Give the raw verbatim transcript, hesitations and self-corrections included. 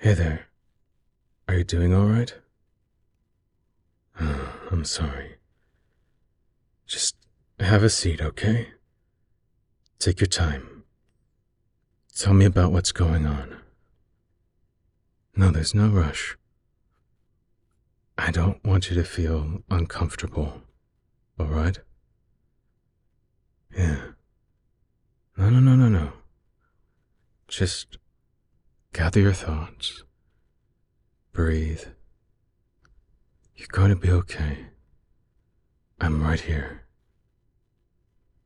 Hey there. Are you doing all right? Oh, I'm sorry. Just have a seat, okay? Take your time. Tell me about what's going on. No, there's no rush. I don't want you to feel uncomfortable, all right? Yeah. No, no, no, no, no. Just gather your thoughts. Breathe. You're going to be okay. I'm right here.